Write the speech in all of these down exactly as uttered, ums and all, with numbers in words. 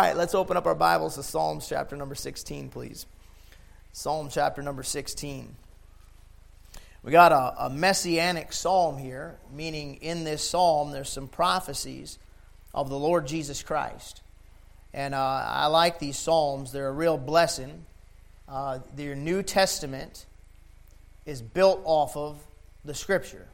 right, let's open up our Bibles to Psalms chapter number sixteen, please. Psalm chapter number sixteen. We got a, a messianic psalm here, meaning in this psalm there's some prophecies of the Lord Jesus Christ. And uh, I like these psalms. They're a real blessing. Uh, their New Testament is built off of the Scripture.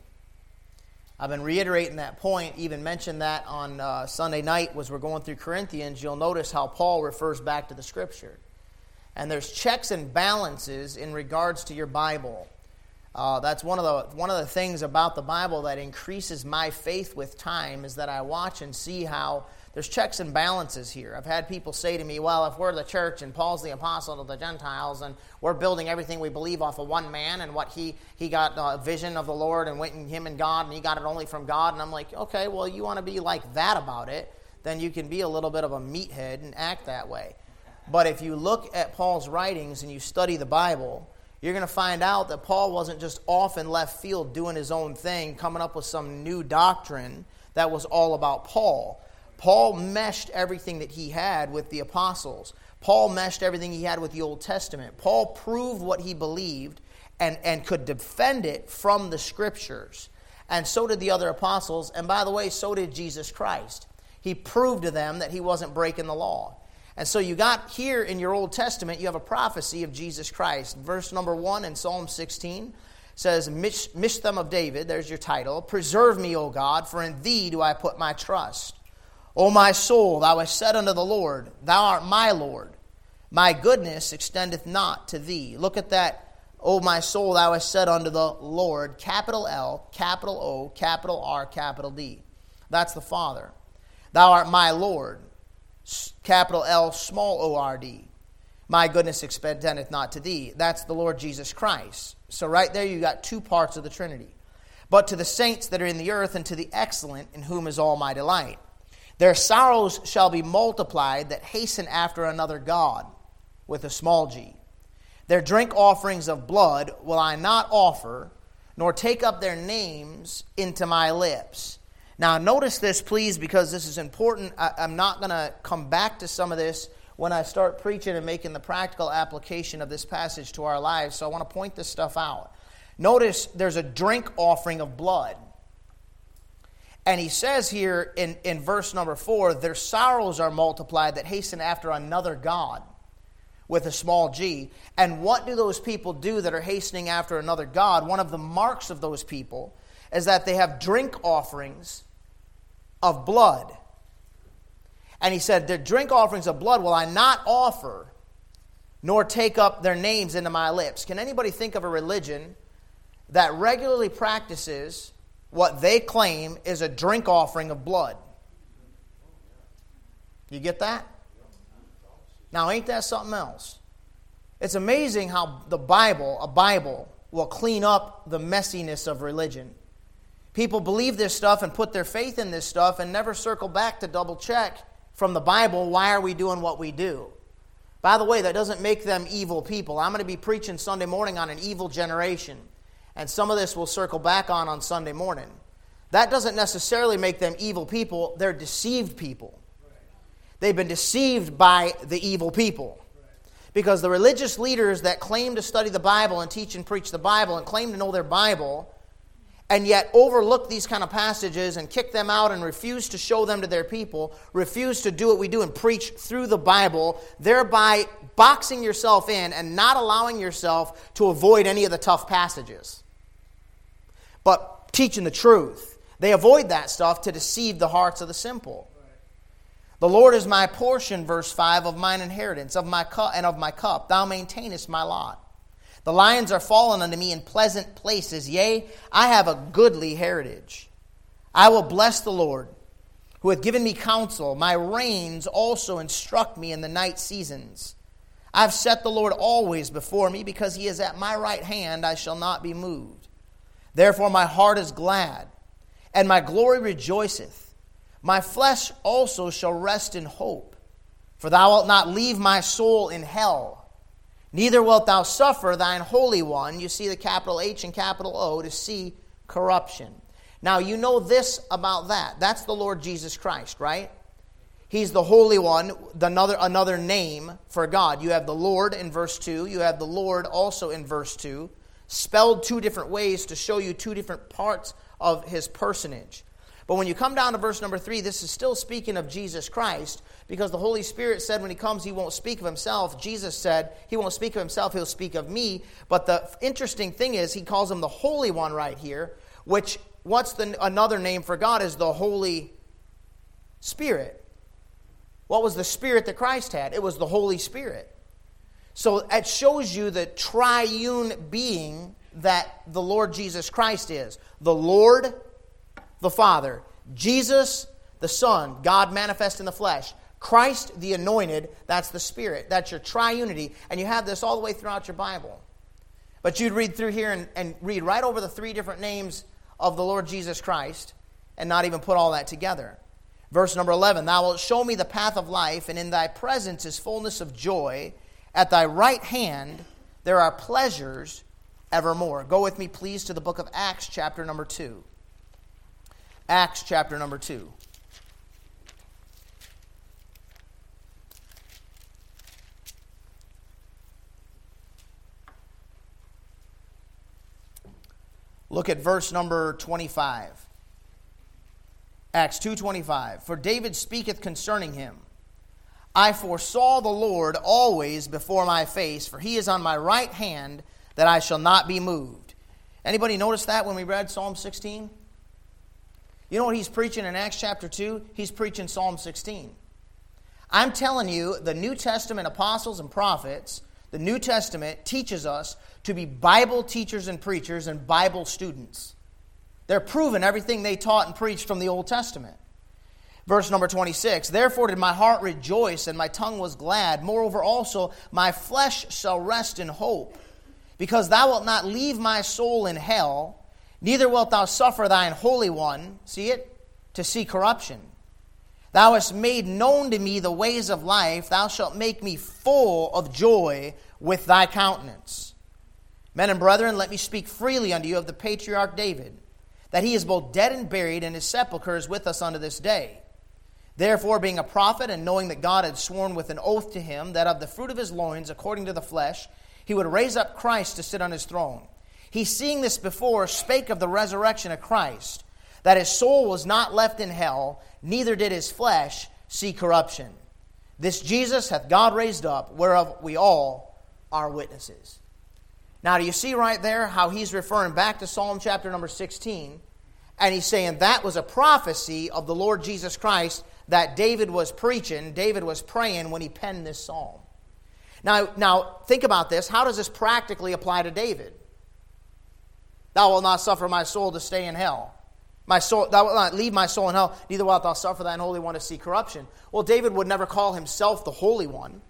I've been reiterating that point, even mentioned that on uh, Sunday night as we're going through Corinthians. You'll notice how Paul refers back to the Scripture. And there's checks and balances in regards to your Bible. Uh, that's one of the one of the things about the Bible that increases my faith with time, is that I watch and see how there's checks and balances here. I've had people say to me, well, if we're the church and Paul's the apostle to the Gentiles and we're building everything we believe off of one man and what he, he got a vision of the Lord and went in him and God and he got it only from God. And I'm like, okay, well, you want to be like that about it, then you can be a little bit of a meathead and act that way. But if you look at Paul's writings and you study the Bible, you're going to find out that Paul wasn't just off in left field doing his own thing, coming up with some new doctrine that was all about Paul. Paul meshed everything that he had with the apostles. Paul meshed everything he had with the Old Testament. Paul proved what he believed and, and could defend it from the Scriptures. And so did the other apostles. And by the way, so did Jesus Christ. He proved to them that he wasn't breaking the law. And so you got here in your Old Testament, you have a prophecy of Jesus Christ. Verse number one in Psalm sixteen says, Mish- Mishtam of David, there's your title. Preserve me, O God, for in thee do I put my trust. O my soul, thou hast said unto the Lord, thou art my Lord. My goodness extendeth not to thee. Look at that. O my soul, thou hast said unto the Lord, capital L, capital O, capital R, capital D. That's the Father. Thou art my Lord. Capital L, small O R D. My goodness extendeth not to thee. That's the Lord Jesus Christ. So right there you got two parts of the Trinity. But to the saints that are in the earth and to the excellent, in whom is all my delight. Their sorrows shall be multiplied that hasten after another God, with a small g. Their drink offerings of blood will I not offer, nor take up their names into my lips. Now notice this, please, because this is important. I, I'm not going to come back to some of this when I start preaching and making the practical application of this passage to our lives, so I want to point this stuff out. Notice there's a drink offering of blood. And he says here in, in verse number four, their sorrows are multiplied that hasten after another God, with a small g. And what do those people do that are hastening after another God? One of the marks of those people is that they have drink offerings of blood. And he said, their drink offerings of blood will I not offer, nor take up their names into my lips. Can anybody think of a religion that regularly practices what they claim is a drink offering of blood? You get that? Now, ain't that something else? It's amazing how the Bible, a Bible, will clean up the messiness of religion. People believe this stuff and put their faith in this stuff and never circle back to double check from the Bible, why are we doing what we do? By the way, that doesn't make them evil people. I'm going to be preaching Sunday morning on an evil generation. And some of this we'll circle back on on Sunday morning. That doesn't necessarily make them evil people. They're deceived people. They've been deceived by the evil people. Because the religious leaders that claim to study the Bible and teach and preach the Bible and claim to know their Bible, and yet overlook these kind of passages and kick them out and refuse to show them to their people, refuse to do what we do and preach through the Bible, thereby boxing yourself in and not allowing yourself to avoid any of the tough passages, but teaching the truth. They avoid that stuff to deceive the hearts of the simple. The Lord is my portion, verse five, of mine inheritance, of my cup and of my cup. Thou maintainest my lot. The lions are fallen unto me in pleasant places. Yea, I have a goodly heritage. I will bless the Lord, who hath given me counsel. My reins also instruct me in the night seasons. I have set the Lord always before me, because he is at my right hand, I shall not be moved. Therefore my heart is glad, and my glory rejoiceth. My flesh also shall rest in hope. For thou wilt not leave my soul in hell, neither wilt thou suffer thine Holy One, you see the capital H and capital O, to see corruption. Now you know this about that. That's the Lord Jesus Christ, right? He's the Holy One, the another, another name for God. You have the Lord in verse two. You have the Lord also in verse two, spelled two different ways to show you two different parts of his personage. But when you come down to verse number three, this is still speaking of Jesus Christ, because the Holy Spirit said when he comes, he won't speak of himself. Jesus said he won't speak of himself, he'll speak of me. But the interesting thing is he calls him the Holy One right here, which what's the another name for God is the Holy Spirit. What was the Spirit that Christ had? It was the Holy Spirit. So it shows you the triune being that the Lord Jesus Christ is. The Lord, the Father. Jesus, the Son, God manifest in the flesh. Christ, the anointed, that's the Spirit. That's your triunity. And you have this all the way throughout your Bible. But you'd read through here and, and read right over the three different names of the Lord Jesus Christ and not even put all that together. Verse number eleven, thou wilt show me the path of life, and in thy presence is fullness of joy. At thy right hand there are pleasures evermore. Go with me, please, to the book of Acts, chapter number two. Acts, chapter number two. Look at verse number twenty-five. Acts two twenty-five. For David speaketh concerning him, I foresaw the Lord always before my face, for he is on my right hand, that I shall not be moved. Anybody notice that when we read Psalm sixteen? You know what he's preaching in Acts chapter two? He's preaching Psalm sixteen. I'm telling you, the New Testament apostles and prophets, the New Testament teaches us to be Bible teachers and preachers and Bible students. They're proving everything they taught and preached from the Old Testament. Verse number twenty-six, therefore did my heart rejoice, and my tongue was glad. Moreover also, my flesh shall rest in hope, because thou wilt not leave my soul in hell, neither wilt thou suffer thine Holy One, see it, to see corruption. Thou hast made known to me the ways of life. Thou shalt make me full of joy with thy countenance. Men and brethren, let me speak freely unto you of the patriarch David, that he is both dead and buried, and his sepulchre is with us unto this day. Therefore, being a prophet, and knowing that God had sworn with an oath to him, that of the fruit of his loins, according to the flesh, he would raise up Christ to sit on his throne. He, seeing this before, spake of the resurrection of Christ, that his soul was not left in hell, neither did his flesh see corruption. This Jesus hath God raised up, whereof we all are witnesses. Now, do you see right there how he's referring back to Psalm chapter number sixteen, and he's saying that was a prophecy of the Lord Jesus Christ that David was preaching, David was praying when he penned this psalm. Now, now think about this. How does this practically apply to David? Thou wilt not suffer my soul to stay in hell. My soul, thou wilt not leave my soul in hell, neither wilt thou suffer thine Holy One to see corruption. Well, David would never call himself the Holy One.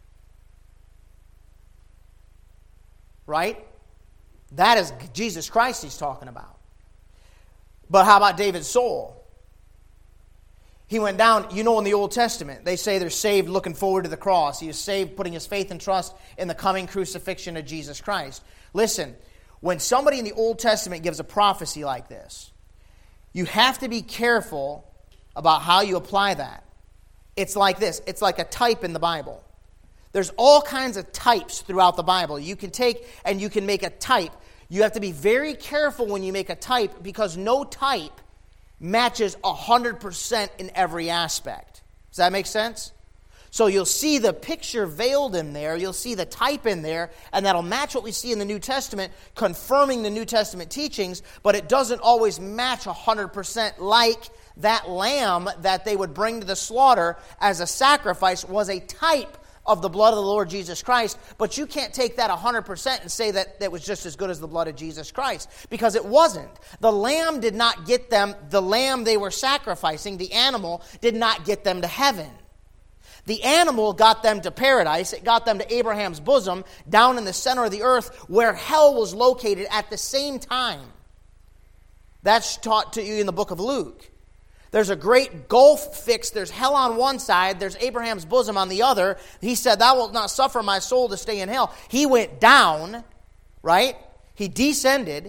Right? That is Jesus Christ he's talking about. But how about David's soul? He went down, you know, in the Old Testament, they say they're saved looking forward to the cross. He is saved putting his faith and trust in the coming crucifixion of Jesus Christ. Listen, when somebody in the Old Testament gives a prophecy like this, you have to be careful about how you apply that. It's like this. It's like a type in the Bible. There's all kinds of types throughout the Bible. You can take and you can make a type. You have to be very careful when you make a type, because no type matches one hundred percent in every aspect. Does that make sense? So you'll see the picture veiled in there, you'll see the type in there, and that'll match what we see in the New Testament, confirming the New Testament teachings, but it doesn't always match one hundred percent, like that lamb that they would bring to the slaughter as a sacrifice was a type of the blood of the Lord Jesus Christ, but you can't take that one hundred percent and say that that was just as good as the blood of Jesus Christ, because it wasn't. The lamb did not get them, the lamb they were sacrificing, the animal, did not get them to heaven. The animal got them to paradise. It got them to Abraham's bosom, down in the center of the earth, where hell was located at the same time. That's taught to you in the book of Luke. There's a great gulf fixed. There's hell on one side. There's Abraham's bosom on the other. He said, thou wilt not suffer my soul to stay in hell. He went down, right? He descended.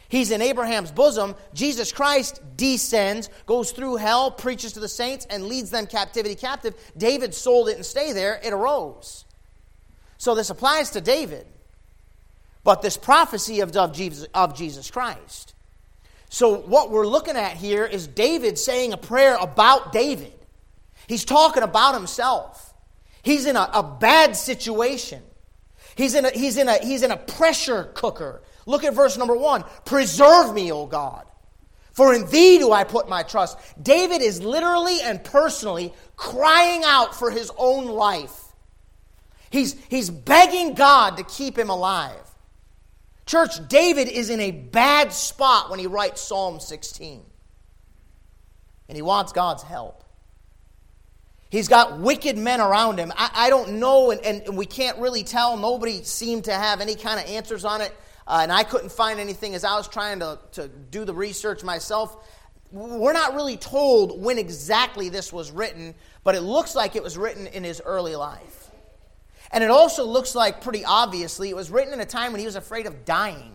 He's in Abraham's bosom. Jesus Christ descends, goes through hell, preaches to the saints, and leads them captivity captive. David soul didn't stay there. It arose. So this applies to David. But this prophecy of, of, Jesus, of Jesus Christ. So what we're looking at here is David saying a prayer about David. He's talking about himself. He's in a, a bad situation. He's in a, he's in a, he's in a pressure cooker. Look at verse number one. Preserve me, O God, for in thee do I put my trust. David is literally and personally crying out for his own life. He's, he's begging God to keep him alive. Church, David is in a bad spot when he writes Psalm sixteen. And he wants God's help. He's got wicked men around him. I, I don't know, and, and we can't really tell. Nobody seemed to have any kind of answers on it. Uh, and I couldn't find anything as I was trying to, to do the research myself. We're not really told when exactly this was written, but it looks like it was written in his early life. And it also looks like, pretty obviously, it was written in a time when he was afraid of dying.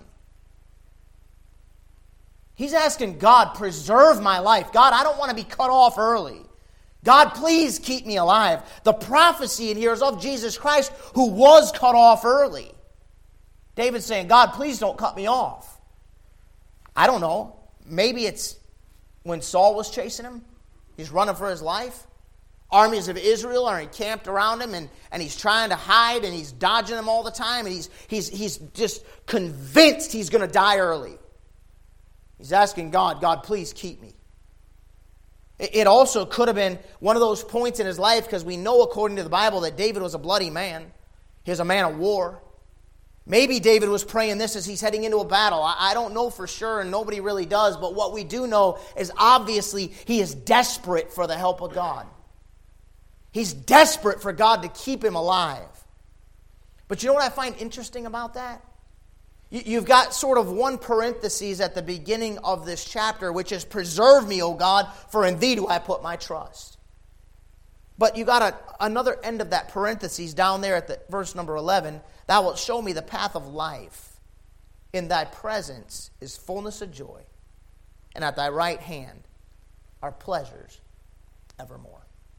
He's asking God, preserve my life. God, I don't want to be cut off early. God, please keep me alive. The prophecy in here is of Jesus Christ, who was cut off early. David's saying, God, please don't cut me off. I don't know. Maybe it's when Saul was chasing him. He's running for his life. Armies of Israel are encamped around him, and, and he's trying to hide, and he's dodging them all the time, and he's, he's, he's just convinced he's going to die early. He's asking God, God, please keep me. It, it also could have been one of those points in his life, because we know according to the Bible that David was a bloody man. He was a man of war. Maybe David was praying this as he's heading into a battle. I, I don't know for sure, and nobody really does, but what we do know is obviously he is desperate for the help of God. He's desperate for God to keep him alive. But you know what I find interesting about that? You've got sort of one parenthesis at the beginning of this chapter, which is, preserve me, O God, for in thee do I put my trust. But you got a, another end of that parenthesis down there at the verse number eleven. Thou wilt show me the path of life. In thy presence is fullness of joy, and at thy right hand are pleasures evermore.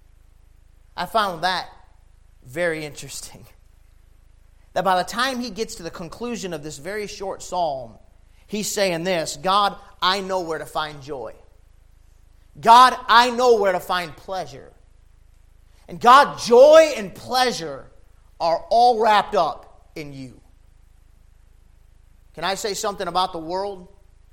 I found that very interesting. That by the time he gets to the conclusion of this very short psalm, he's saying this, God, I know where to find joy. God, I know where to find pleasure. And God, joy and pleasure are all wrapped up in you. Can I say something about the world?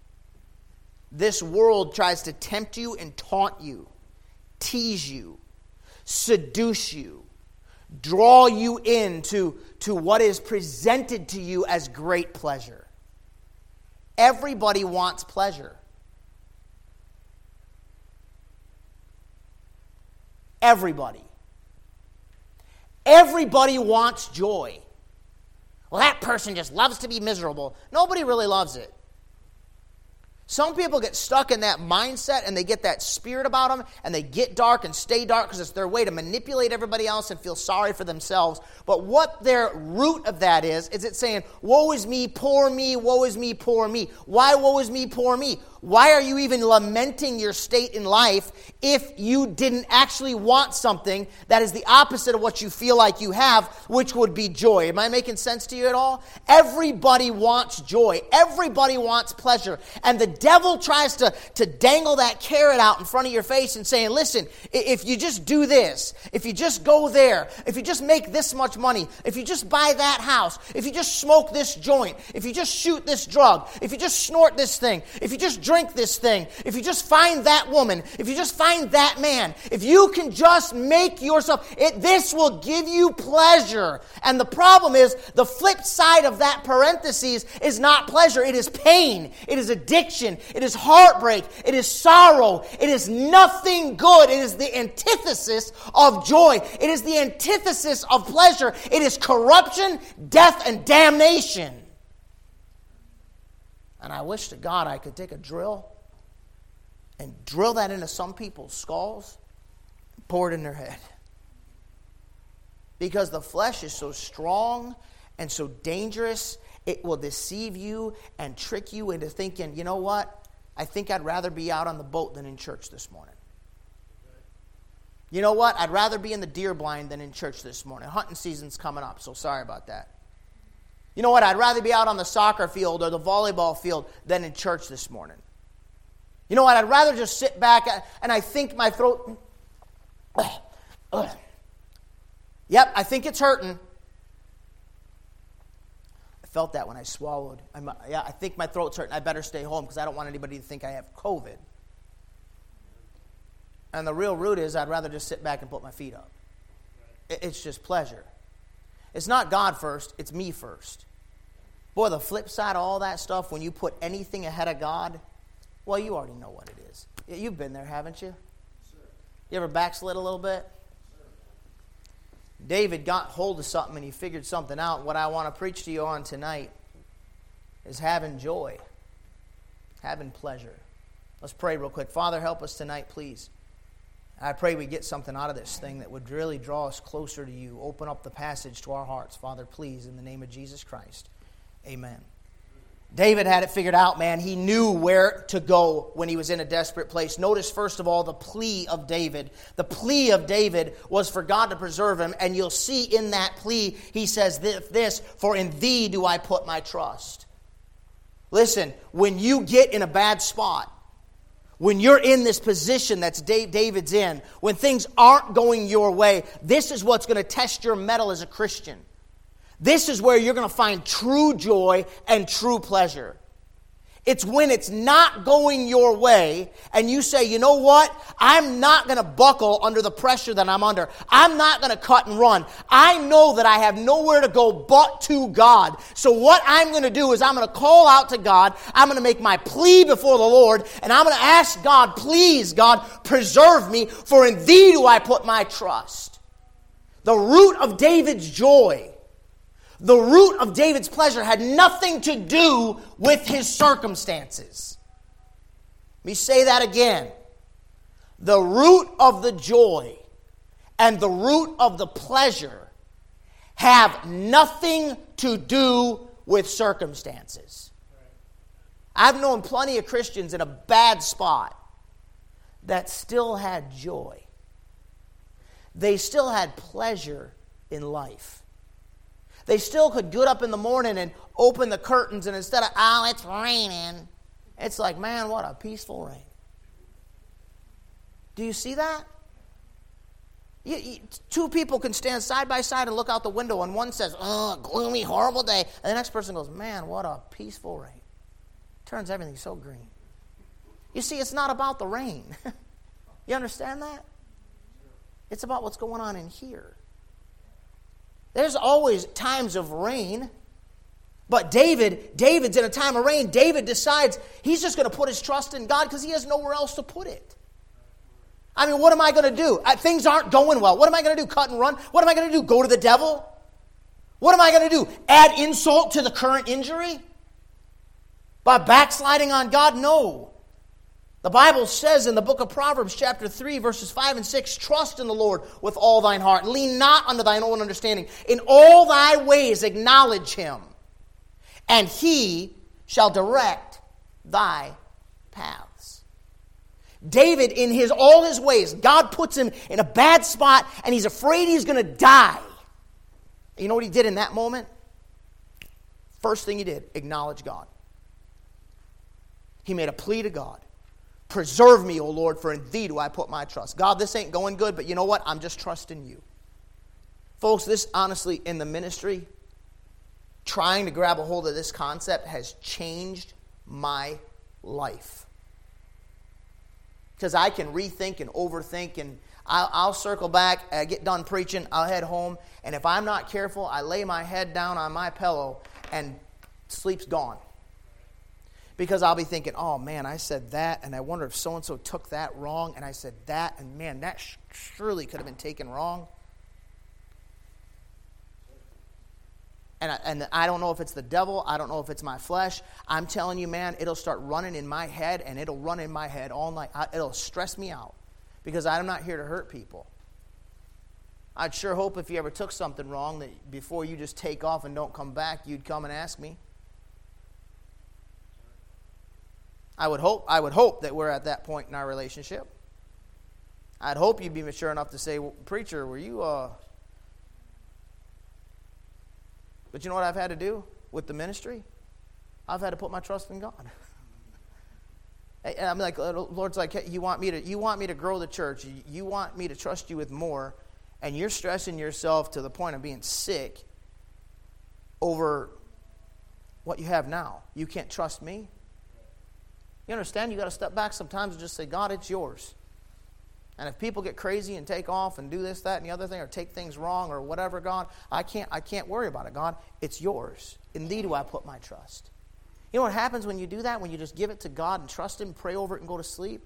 This world tries to tempt you and taunt you, tease you, seduce you, draw you into to what is presented to you as great pleasure. Everybody wants pleasure. Everybody. Everybody wants joy. Well, that person just loves to be miserable. Nobody really loves it. Some people get stuck in that mindset and they get that spirit about them and they get dark and stay dark because it's their way to manipulate everybody else and feel sorry for themselves. But what their root of that is, is it's saying, woe is me, poor me, woe is me, poor me. Why woe is me, poor me? Why are you even lamenting your state in life if you didn't actually want something that is the opposite of what you feel like you have, which would be joy? Am I making sense to you at all? Everybody wants joy. Everybody wants pleasure. And the devil tries to, to dangle that carrot out in front of your face and saying, listen, if you just do this, if you just go there, if you just make this much money, if you just buy that house, if you just smoke this joint, if you just shoot this drug, if you just snort this thing, if you just drink this thing, if you just find that woman, if you just find that man, if you can just make yourself, it, this will give you pleasure. And the problem is, the flip side of that parenthesis is not pleasure. It is pain. It is addiction. It is heartbreak. It is sorrow. It is nothing good. It is the antithesis of joy. It is the antithesis of pleasure. It is corruption, death, and damnation. And I wish to God I could take a drill and drill that into some people's skulls and pour it in their head. Because the flesh is so strong and so dangerous, it will deceive you and trick you into thinking, you know what? I think I'd rather be out on the boat than in church this morning. You know what? I'd rather be in the deer blind than in church this morning. Hunting season's coming up, so sorry about that. You know what? I'd rather be out on the soccer field or the volleyball field than in church this morning. You know what? I'd rather just sit back and I think my throat... Ugh, ugh. Yep, I think it's hurting. I felt that when I swallowed. I'm, yeah, I think my throat's hurting. I better stay home because I don't want anybody to think I have COVID. And the real root is I'd rather just sit back and put my feet up. It's just pleasure. It's not God first, it's me first. Boy, the flip side of all that stuff, when you put anything ahead of God, well, you already know what it is. You've been there, haven't you? You ever backslid a little bit? David got hold of something and he figured something out. What I want to preach to you on tonight is having joy, having pleasure. Let's pray real quick. Father, help us tonight, please. I pray we get something out of this thing that would really draw us closer to you. Open up the passage to our hearts, Father, please, in the name of Jesus Christ. Amen. David had it figured out, man. He knew where to go when he was in a desperate place. Notice, first of all, the plea of David. The plea of David was for God to preserve him, and you'll see in that plea, he says this, for in thee do I put my trust. Listen, when you get in a bad spot, when you're in this position that's David's in, when things aren't going your way, this is what's going to test your mettle as a Christian. This is where you're going to find true joy and true pleasure. It's when it's not going your way and you say, you know what? I'm not going to buckle under the pressure that I'm under. I'm not going to cut and run. I know that I have nowhere to go but to God. So what I'm going to do is I'm going to call out to God. I'm going to make my plea before the Lord. And I'm going to ask God, please, God, preserve me. For in thee do I put my trust. The root of David's joy, the root of David's pleasure had nothing to do with his circumstances. Let me say that again. The root of the joy and the root of the pleasure have nothing to do with circumstances. I've known plenty of Christians in a bad spot that still had joy. They still had pleasure in life. They still could get up in the morning and open the curtains, and instead of, oh, it's raining, it's like, man, what a peaceful rain. Do you see that? You, you, two people can stand side by side and look out the window, and one says, oh, gloomy, horrible day. And the next person goes, man, what a peaceful rain. Turns everything so green. You see, it's not about the rain. You understand that? It's about what's going on in here. There's always times of rain. But David, David's in a time of rain. David decides he's just going to put his trust in God because he has nowhere else to put it. I mean, what am I going to do? Things aren't going well. What am I going to do? Cut and run? What am I going to do? Go to the devil? What am I going to do? Add insult to the current injury? By backsliding on God? No. The Bible says in the book of Proverbs, chapter three, verses five and six, trust in the Lord with all thine heart. Lean not unto thine own understanding. In all thy ways acknowledge him, and he shall direct thy paths. David, in his all his ways, God puts him in a bad spot, and he's afraid he's going to die. You know what he did in that moment? First thing he did, acknowledge God. He made a plea to God. Preserve me, O Lord, for in thee do I put my trust. God, this ain't going good, but you know what? I'm just trusting you. Folks, this honestly, in the ministry, trying to grab a hold of this concept has changed my life. Because I can rethink and overthink, and I'll, I'll circle back, I get done preaching, I'll head home, and if I'm not careful, I lay my head down on my pillow, and sleep's gone. Because I'll be thinking, oh, man, I said that, and I wonder if so-and-so took that wrong, and I said that, and man, that sh- surely could have been taken wrong. And I, and I don't know if it's the devil. I don't know if it's my flesh. I'm telling you, man, it'll start running in my head, and it'll run in my head all night. I, it'll stress me out because I'm not here to hurt people. I'd sure hope if you ever took something wrong that before you just take off and don't come back, you'd come and ask me. I would hope I would hope that we're at that point in our relationship. I'd hope you'd be mature enough to say, well, preacher, were you uh But you know what I've had to do with the ministry? I've had to put my trust in God. And I'm like, Lord's like, hey, you want me to you want me to grow the church. You want me to trust you with more, and you're stressing yourself to the point of being sick over what you have now. You can't trust me? You understand? You got to step back sometimes and just say, God, it's yours. And if people get crazy and take off and do this, that, and the other thing, or take things wrong or whatever, God, I can't I can't worry about it, God. It's yours. In thee do I put my trust. You know what happens when you do that? When you just give it to God and trust Him, pray over it and go to sleep?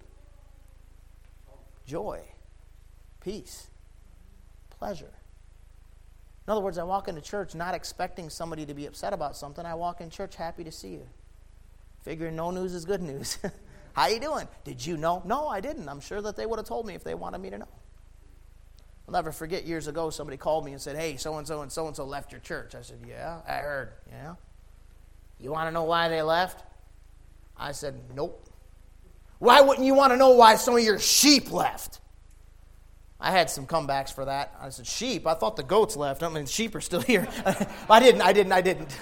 Joy, peace, pleasure. In other words, I walk into church not expecting somebody to be upset about something. I walk in church happy to see you. Figuring no news is good news. How you doing? Did you know? No, I didn't. I'm sure that they would have told me if they wanted me to know. I'll never forget years ago somebody called me and said, hey, so-and-so and so-and-so left your church. I said, yeah, I heard. Yeah. You want to know why they left? I said, nope. Why wouldn't you want to know why some of your sheep left? I had some comebacks for that. I said, sheep? I thought the goats left. I mean, sheep are still here. I didn't, I didn't, I didn't.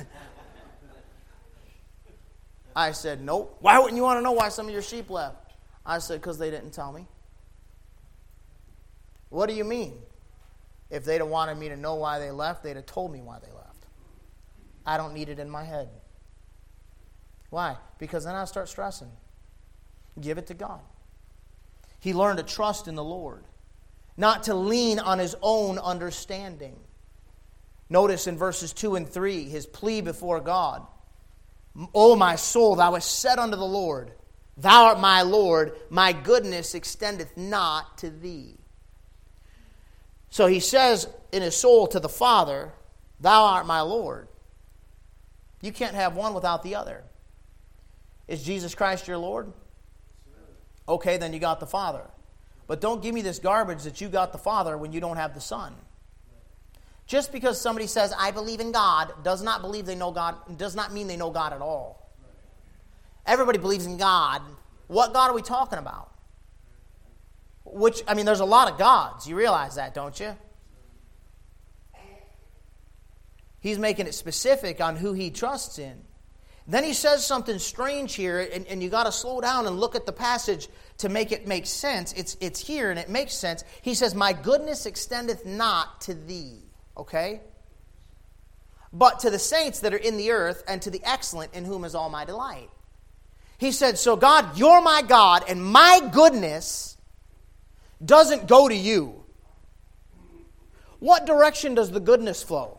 I said, nope. Why wouldn't you want to know why some of your sheep left? I said, because they didn't tell me. What do you mean? If they'd have wanted me to know why they left, they'd have told me why they left. I don't need it in my head. Why? Because then I start stressing. Give it to God. He learned to trust in the Lord, not to lean on his own understanding. Notice in verses two and three, his plea before God. O my soul, thou hast said unto the Lord, thou art my Lord, my goodness extendeth not to thee. So he says in his soul to the Father, thou art my Lord. You can't have one without the other. Is Jesus Christ your Lord? Okay, then you got the Father. But don't give me this garbage that you got the Father when you don't have the Son. Just because somebody says, I believe in God, does not believe they know God, does not mean they know God at all. Everybody believes in God. What God are we talking about? Which, I mean, there's a lot of gods. You realize that, don't you? He's making it specific on who he trusts in. Then he says something strange here, and, and you got to slow down and look at the passage to make it make sense. It's, it's here, and it makes sense. He says, my goodness extendeth not to thee. Okay? But to the saints that are in the earth, and to the excellent in whom is all my delight. He said, so God, you're my God, and my goodness doesn't go to you. What direction does the goodness flow?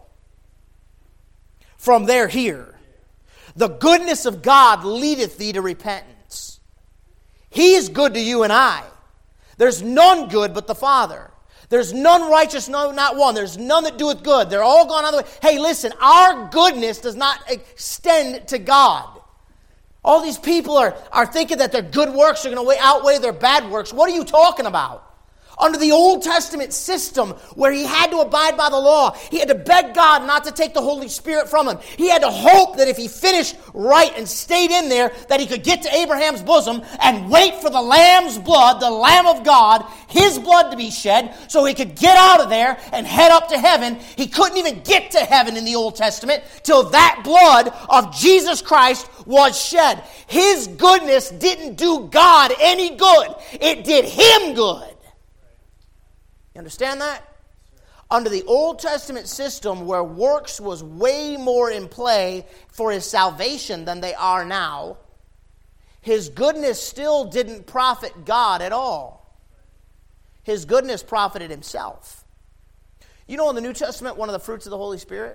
From there here. The goodness of God leadeth thee to repentance. He is good to you and I. There's none good but the Father. There's none righteous, no, not one. There's none that doeth good. They're all gone out of the way. Hey, listen, our goodness does not extend to God. All these people are, are thinking that their good works are going to outweigh their bad works. What are you talking about? Under the Old Testament system where he had to abide by the law, he had to beg God not to take the Holy Spirit from him. He had to hope that if he finished right and stayed in there, that he could get to Abraham's bosom and wait for the Lamb's blood, the Lamb of God, his blood to be shed so he could get out of there and head up to heaven. He couldn't even get to heaven in the Old Testament till that blood of Jesus Christ was shed. His goodness didn't do God any good. It did him good. You understand that? Under the Old Testament system where works was way more in play for his salvation than they are now, his goodness still didn't profit God at all. His goodness profited himself. You know in the New Testament one of the fruits of the Holy Spirit?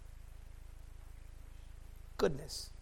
Goodness.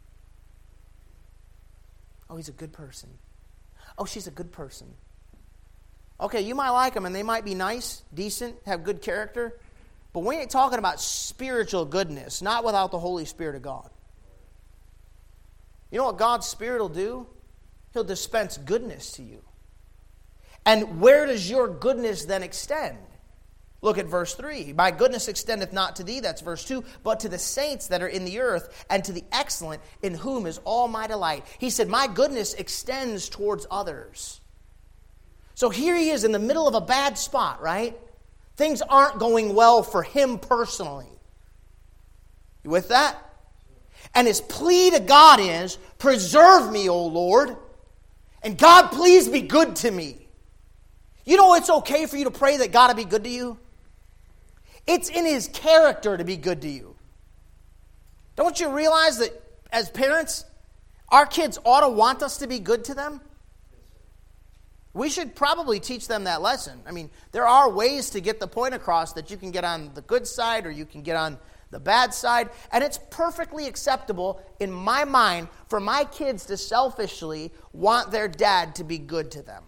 Oh, he's a good person. Oh, she's a good person. Okay, you might like them and they might be nice, decent, have good character, but we ain't talking about spiritual goodness, not without the Holy Spirit of God. You know what God's Spirit will do? He'll dispense goodness to you. And where does your goodness then extend? Look at verse three. My goodness extendeth not to thee, that's verse two, but to the saints that are in the earth, and to the excellent, in whom is all my delight. He said, my goodness extends towards others. So here he is in the middle of a bad spot, right? Things aren't going well for him personally. You with that? And his plea to God is, preserve me, O Lord, and God, please be good to me. You know it's okay for you to pray that God will be good to you? It's in his character to be good to you. Don't you realize that as parents, our kids ought to want us to be good to them? We should probably teach them that lesson. I mean, there are ways to get the point across that you can get on the good side or you can get on the bad side. And it's perfectly acceptable in my mind for my kids to selfishly want their dad to be good to them.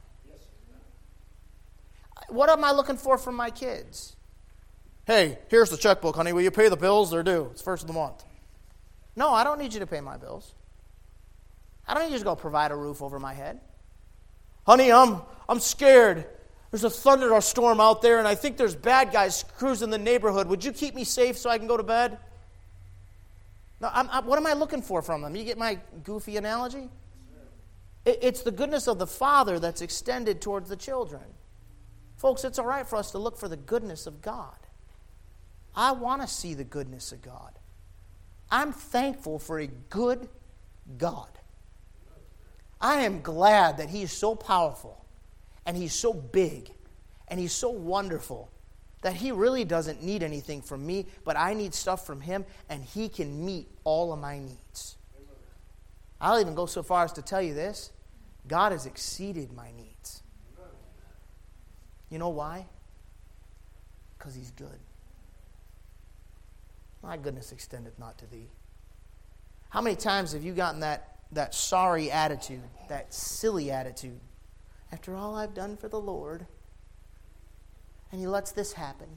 What am I looking for from my kids? Hey, here's the checkbook, honey. Will you pay the bills? They're due. It's first of the month. No, I don't need you to pay my bills. I don't need you to go provide a roof over my head. Honey, I'm I'm scared. There's a thunderstorm out there, and I think there's bad guys cruising the neighborhood. Would you keep me safe so I can go to bed? No, I'm, I'm, what am I looking for from them? You get my goofy analogy? It, it's the goodness of the Father that's extended towards the children. Folks, it's all right for us to look for the goodness of God. I want to see the goodness of God. I'm thankful for a good God. I am glad that He is so powerful, and He's so big, and He's so wonderful that He really doesn't need anything from me, but I need stuff from Him, and He can meet all of my needs. I'll even go so far as to tell you this. God has exceeded my needs. You know why? Because He's good. My goodness extendeth not to thee. How many times have you gotten that, that sorry attitude, that silly attitude? After all I've done for the Lord, and He lets this happen.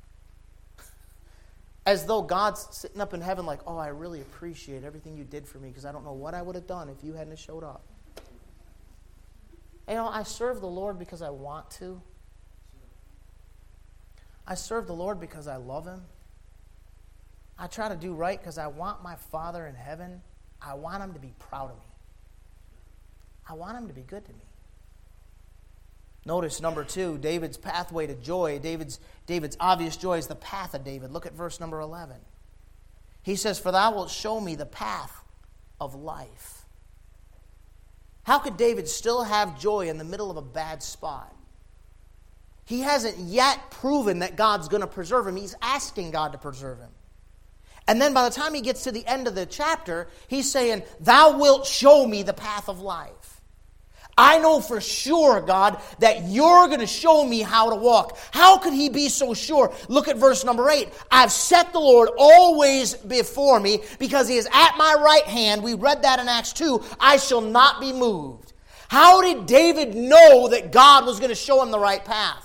As though God's sitting up in heaven like, oh, I really appreciate everything you did for me because I don't know what I would have done if you hadn't showed up. You know, I serve the Lord because I want to. I serve the Lord because I love Him. I try to do right because I want my Father in heaven. I want Him to be proud of me. I want Him to be good to me. Notice number two, David's pathway to joy. David's, David's obvious joy is the path of David. Look at verse number eleven. He says, for thou wilt show me the path of life. How could David still have joy in the middle of a bad spot? He hasn't yet proven that God's going to preserve him. He's asking God to preserve him. And then by the time he gets to the end of the chapter, he's saying, thou wilt show me the path of life. I know for sure, God, that you're going to show me how to walk. How could he be so sure? Look at verse number eight. I've set the Lord always before me because He is at my right hand. We read that in Acts two. I shall not be moved. How did David know that God was going to show him the right path?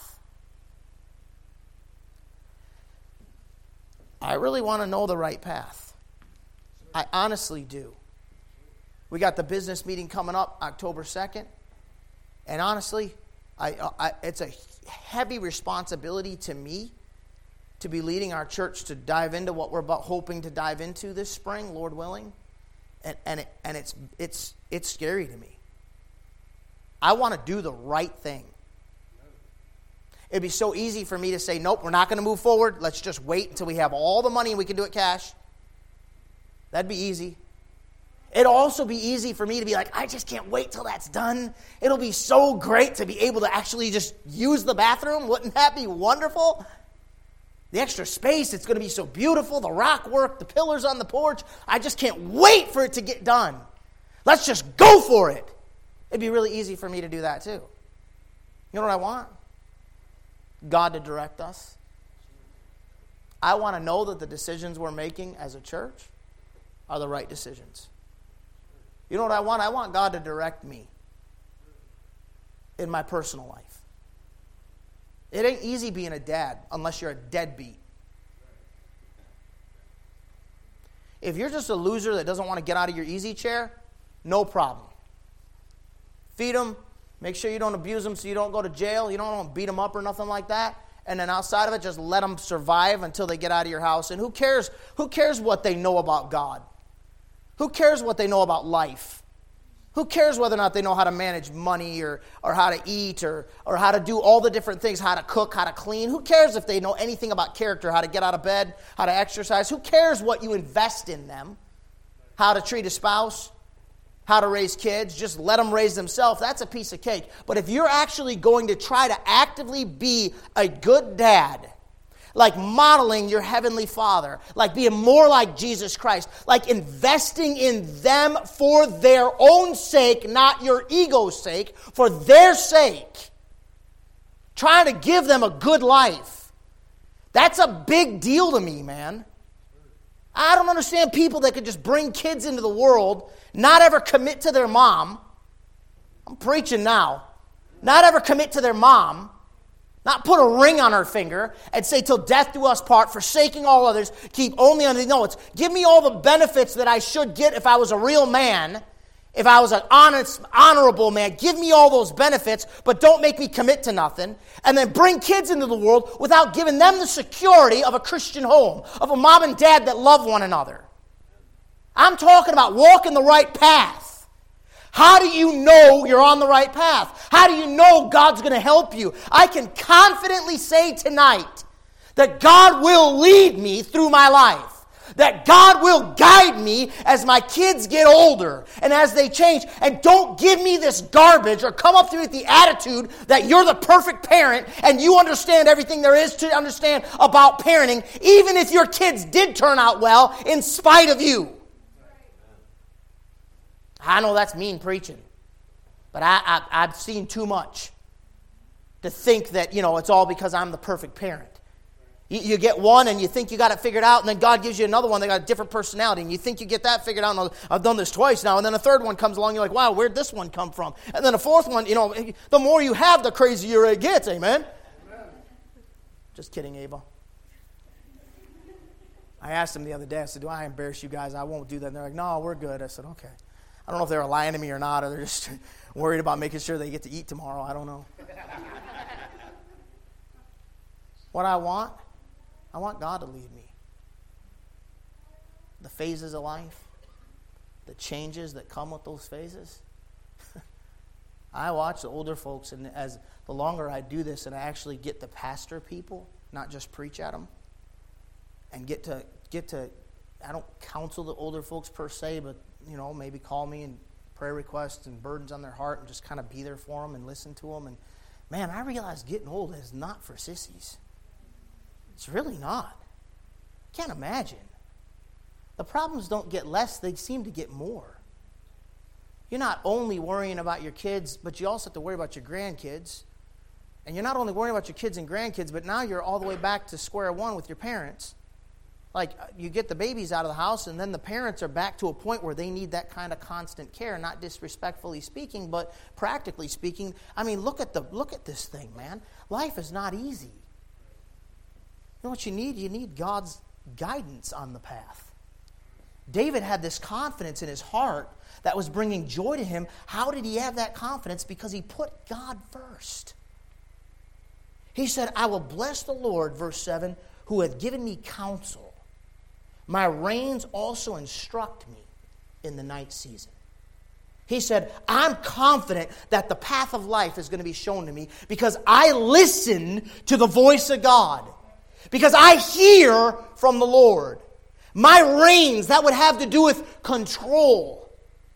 I really want to know the right path. I honestly do. We got the business meeting coming up October second. And honestly, I, I, it's a heavy responsibility to me to be leading our church to dive into what we're about hoping to dive into this spring, Lord willing. And, and, it, and it's, it's, it's scary to me. I want to do the right thing. It'd be so easy for me to say, nope, we're not going to move forward. Let's just wait until we have all the money and we can do it cash. That'd be easy. It'd also be easy for me to be like, I just can't wait till that's done. It'll be so great to be able to actually just use the bathroom. Wouldn't that be wonderful? The extra space, it's going to be so beautiful. The rock work, the pillars on the porch. I just can't wait for it to get done. Let's just go for it. It'd be really easy for me to do that too. You know what I want? God to direct us. I want to know that the decisions we're making as a church are the right decisions. You know what I want? I want God to direct me in my personal life. It ain't easy being a dad unless you're a deadbeat. If you're just a loser that doesn't want to get out of your easy chair, no problem. Feed them. Make sure you don't abuse them so you don't go to jail. You don't want to beat them up or nothing like that. And then outside of it, just let them survive until they get out of your house. And who cares? Who cares what they know about God? Who cares what they know about life? Who cares whether or not they know how to manage money or, or how to eat or, or how to do all the different things, how to cook, how to clean? Who cares if they know anything about character, how to get out of bed, how to exercise? Who cares what you invest in them? How to treat a spouse? How to raise kids? Just let them raise themselves. That's a piece of cake. But if you're actually going to try to actively be a good dad, like modeling your heavenly Father, like being more like Jesus Christ, like investing in them for their own sake, not your ego's sake, for their sake, trying to give them a good life, that's a big deal to me, man. I don't understand people that could just bring kids into the world, not ever commit to their mom. I'm preaching now. Not ever commit to their mom. Not put a ring on her finger and say, till death do us part, forsaking all others, keep only on the... No, it's give me all the benefits that I should get if I was a real man, if I was an honest, honorable man. Give me all those benefits, but don't make me commit to nothing. And then bring kids into the world without giving them the security of a Christian home, of a mom and dad that love one another. I'm talking about walking the right path. How do you know you're on the right path? How do you know God's going to help you? I can confidently say tonight that God will lead me through my life. That God will guide me as my kids get older and as they change. And don't give me this garbage or come up to me with the attitude that you're the perfect parent and you understand everything there is to understand about parenting, even if your kids did turn out well in spite of you. I know that's mean preaching, but I, I, I've seen too much to think that, you know, it's all because I'm the perfect parent. You, you get one and you think you got it figured out, and then God gives you another one that got a different personality, and you think you get that figured out, and I've done this twice now, and then a third one comes along, you're like, wow, where'd this one come from? And then a fourth one, you know, the more you have, the crazier it gets, amen? Amen. Just kidding, Abel. I asked him the other day, I said, do I embarrass you guys? I won't do that. And they're like, no, we're good. I said, okay. I don't know if they were lying to me or not, or they're just worried about making sure they get to eat tomorrow. I don't know. What I want, I want God to lead me. The phases of life, the changes that come with those phases. I watch the older folks, and as the longer I do this and I actually get to pastor people, not just preach at them, and get to, get to I don't counsel the older folks per se, but you know, maybe call me and prayer requests and burdens on their heart and just kind of be there for them and listen to them. And man, I realize getting old is not for sissies. It's really not. Can't imagine. The problems don't get less, they seem to get more. You're not only worrying about your kids, but you also have to worry about your grandkids. And you're not only worrying about your kids and grandkids, but now you're all the way back to square one with your parents. Like, you get the babies out of the house, and then the parents are back to a point where they need that kind of constant care, not disrespectfully speaking, but practically speaking. I mean, look at the look at this thing, man. Life is not easy. You know what you need? You need God's guidance on the path. David had this confidence in his heart that was bringing joy to him. How did he have that confidence? Because he put God first. He said, I will bless the Lord, verse seven, who hath given me counsel. My reins also instruct me in the night season. He said, I'm confident that the path of life is going to be shown to me because I listen to the voice of God. Because I hear from the Lord. My reins, that would have to do with control.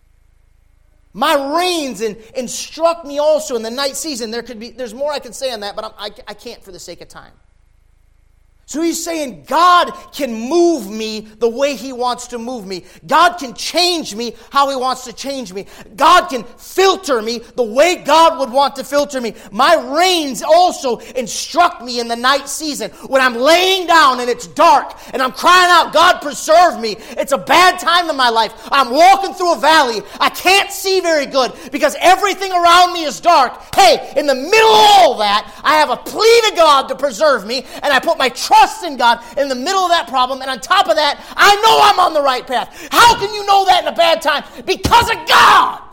My reins in, instruct me also in the night season. There could be, there's more I can say on that, but I'm, I, I can't for the sake of time. So he's saying God can move me the way he wants to move me. God can change me how he wants to change me. God can filter me the way God would want to filter me. My reins also instruct me in the night season. When I'm laying down and it's dark and I'm crying out, God preserve me. It's a bad time in my life. I'm walking through a valley. I can't see very good because everything around me is dark. Hey, in the middle of all that, I have a plea to God to preserve me, and I put my trust in God in the middle of that problem, and on top of that, I know I'm on the right path. How can you know that in a bad time? Because of God.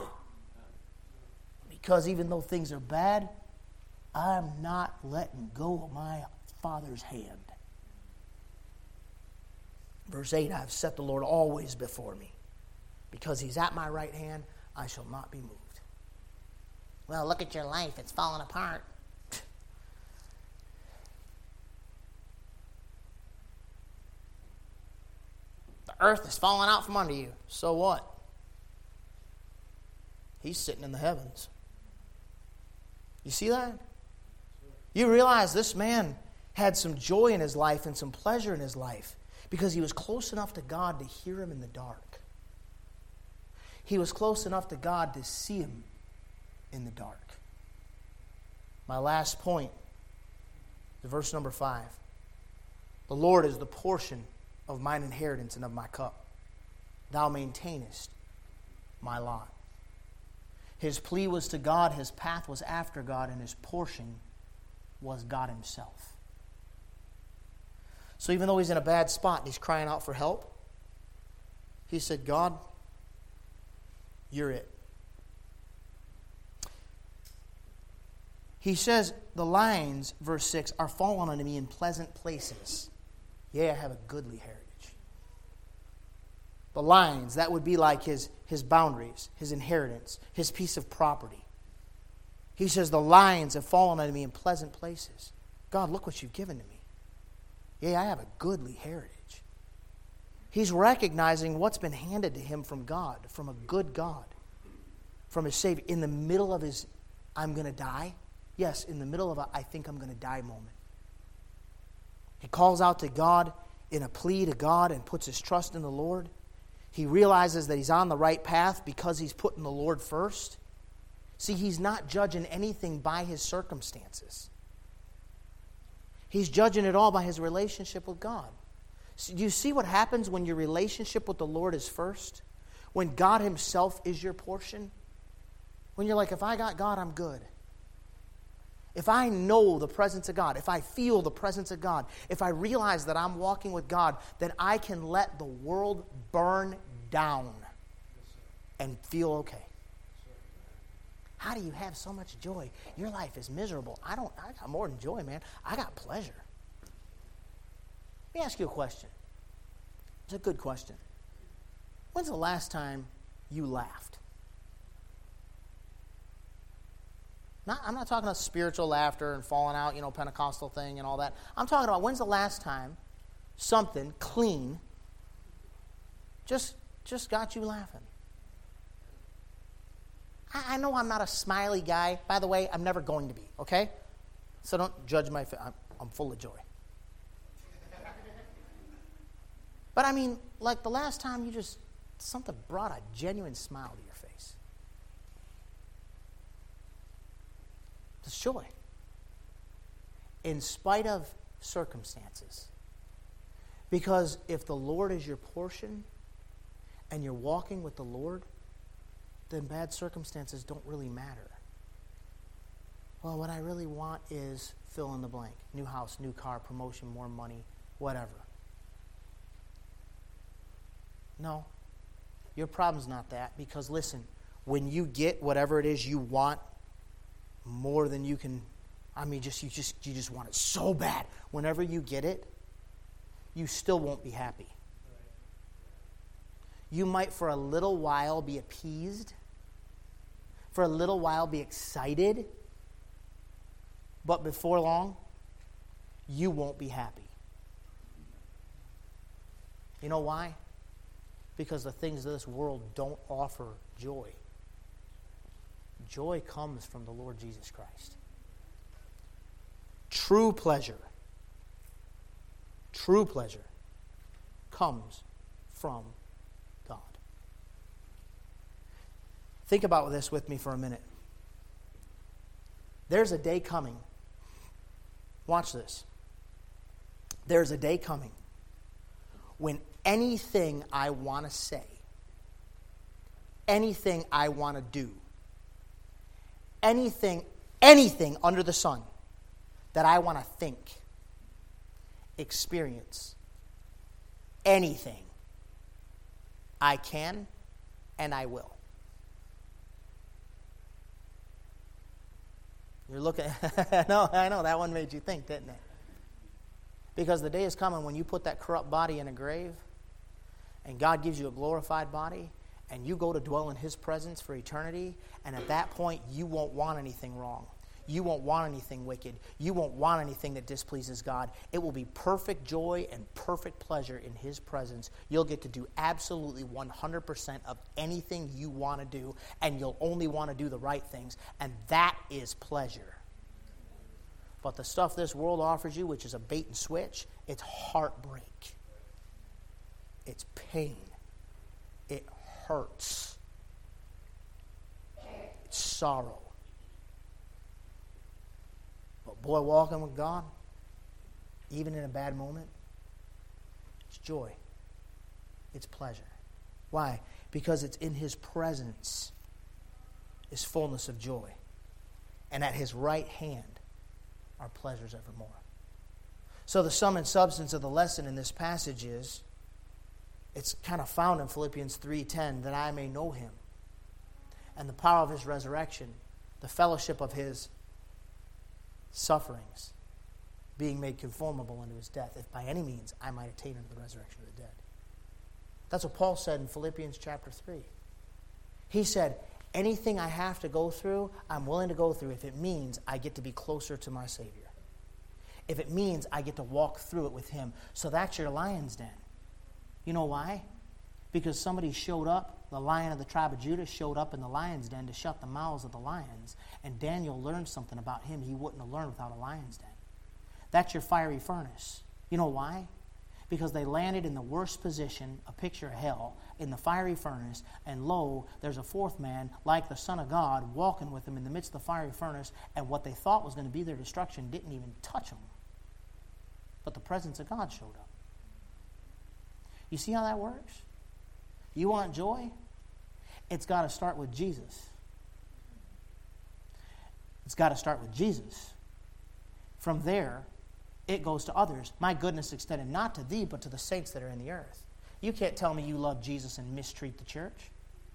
Because even though things are bad, I'm not letting go of my Father's hand. Verse eight, I have set the Lord always before me. Because he's at my right hand, I shall not be moved. Well, look at your life. It's falling apart. The earth is falling out from under you. So what? He's sitting in the heavens. You see that? You realize this man had some joy in his life and some pleasure in his life because he was close enough to God to hear him in the dark. He was close enough to God to see him in the dark. My last point is verse number five. The Lord is the portion of mine inheritance and of my cup. Thou maintainest my lot. His plea was to God, his path was after God, and his portion was God himself. So even though he's in a bad spot and he's crying out for help, he said, God, you're it. He says, the lines, verse six, are fallen unto me in pleasant places. Yea, I have a goodly heritage. The lines, that would be like his, his boundaries, his inheritance, his piece of property. He says, the lines have fallen unto me in pleasant places. God, look what you've given to me. Yea, I have a goodly heritage. He's recognizing what's been handed to him from God, from a good God, from his Savior. In the middle of his, I'm going to die. Yes, in the middle of a, I think I'm going to die moment. He calls out to God in a plea to God and puts his trust in the Lord. He realizes that he's on the right path because he's putting the Lord first. See, he's not judging anything by his circumstances. He's judging it all by his relationship with God. So do you see what happens when your relationship with the Lord is first? When God himself is your portion? When you're like, if I got God, I'm good. If I know the presence of God, if I feel the presence of God, if I realize that I'm walking with God, then I can let the world burn down and feel okay. How do you have so much joy? Your life is miserable. I don't, I got more than joy, man. I got pleasure. Let me ask you a question. It's a good question. When's the last time you laughed? Not, I'm not talking about spiritual laughter and falling out, you know, Pentecostal thing and all that. I'm talking about when's the last time something clean just, just got you laughing? I, I know I'm not a smiley guy. By the way, I'm never going to be, okay? So don't judge my face. I'm, I'm full of joy. But I mean, like the last time you just, something brought a genuine smile to your face. It's joy. In spite of circumstances. Because if the Lord is your portion and you're walking with the Lord, then bad circumstances don't really matter. Well, what I really want is fill in the blank. New house, new car, promotion, more money, whatever. No. Your problem's not that. Because listen, when you get whatever it is you want, more than you can, I mean, just you just you just want it so bad. Whenever you get it, you still won't be happy. You might for a little while be appeased, for a little while be excited, but before long, you won't be happy. You know why? Because the things of this world don't offer joy. Joy comes from the Lord Jesus Christ. True pleasure, true pleasure comes from God. Think about this with me for a minute. There's a day coming. Watch this. There's a day coming when anything I want to say, anything I want to do, anything, anything under the sun that I want to think, experience, anything, I can and I will. You're looking, no, I know, that one made you think, didn't it? Because the day is coming when you put that corrupt body in a grave and God gives you a glorified body and you go to dwell in His presence for eternity, and at that point you won't want anything wrong. You won't want anything wicked. You won't want anything that displeases God. It will be perfect joy and perfect pleasure in His presence. You'll get to do absolutely one hundred percent of anything you want to do, and you'll only want to do the right things, and that is pleasure. But the stuff this world offers you, which is a bait and switch, it's heartbreak. It's pain. It hurts. It's sorrow. But boy, walking with God, even in a bad moment, it's joy. It's pleasure. Why? Because it's in His presence is fullness of joy. And at His right hand are pleasures evermore. So the sum and substance of the lesson in this passage is, it's kind of found in Philippians three ten, that I may know Him and the power of His resurrection, the fellowship of His sufferings, being made conformable unto His death, if by any means I might attain unto the resurrection of the dead. That's what Paul said in Philippians chapter three. He said, anything I have to go through, I'm willing to go through if it means I get to be closer to my Savior. If it means I get to walk through it with Him. So that's your lion's den. You know why? Because somebody showed up, the Lion of the tribe of Judah showed up in the lion's den to shut the mouths of the lions. And Daniel learned something about him he wouldn't have learned without a lion's den. That's your fiery furnace. You know why? Because they landed in the worst position, a picture of hell, in the fiery furnace, and lo, there's a fourth man, like the Son of God, walking with them in the midst of the fiery furnace, and what they thought was going to be their destruction didn't even touch them. But the presence of God showed up. You see how that works? You want joy? It's got to start with Jesus. It's got to start with Jesus. From there, it goes to others. My goodness extended not to thee, but to the saints that are in the earth. You can't tell me you love Jesus and mistreat the church.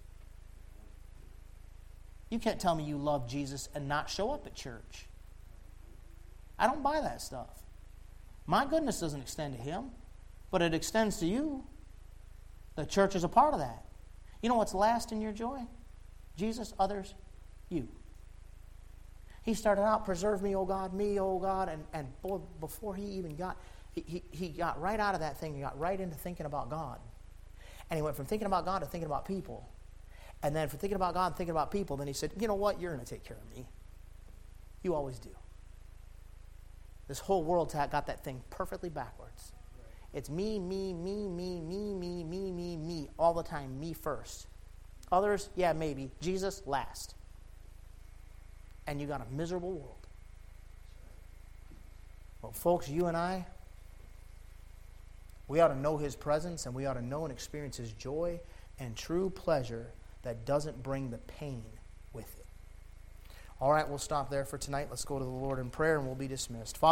You can't tell me you love Jesus and not show up at church. I don't buy that stuff. My goodness doesn't extend to Him, but it extends to you. The church is a part of that. You know what's last in your joy? Jesus, others, you. He started out, preserve me, O God, me, O God, and, and boy, before he even got, he, he, he got right out of that thing, he got right into thinking about God. And he went from thinking about God to thinking about people. And then from thinking about God and thinking about people, then he said, you know what, you're going to take care of me. You always do. This whole world got that thing perfectly backwards. It's me, me, me, me, me, me, me, me, me, all the time, me first. Others, yeah, maybe. Jesus, last. And you got a miserable world. Well, folks, you and I, we ought to know His presence, and we ought to know and experience His joy and true pleasure that doesn't bring the pain with it. All right, we'll stop there for tonight. Let's go to the Lord in prayer, and we'll be dismissed. Father,